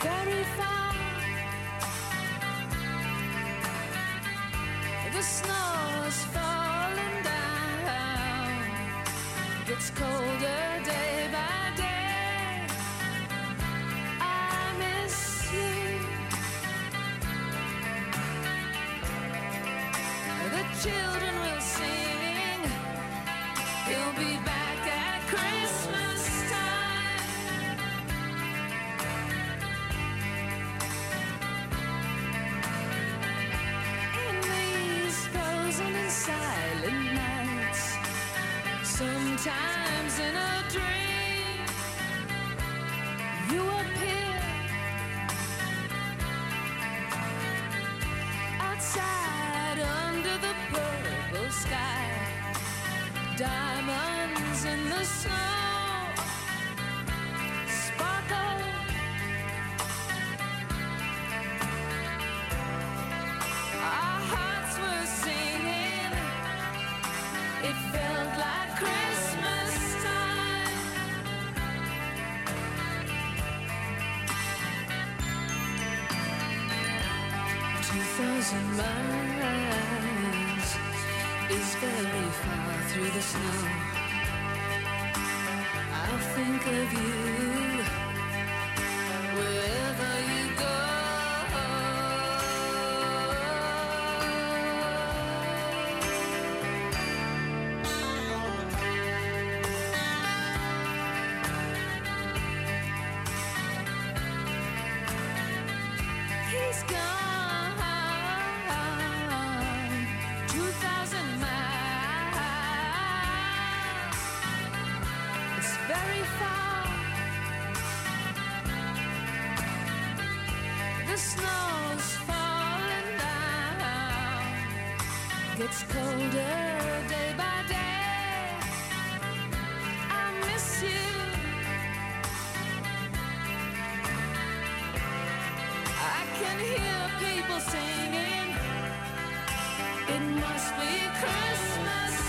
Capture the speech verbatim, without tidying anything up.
very far. The snow is falling down. Gets colder day by day. I miss you. The children will sing. He'll be back at Christmas time. In these frozen and silent nights, sometimes in a dream, you appear outside under the purple sky. Diamonds in the snow sparkle. Our hearts were singing. It felt like Christmas time. Two thousand miles is very far through the snow. I'll think of you wherever you go. He's gone two thousand miles. It's very far. The snow's falling down. Gets colder day by day. I miss you. I can hear people singing. It must be Christmas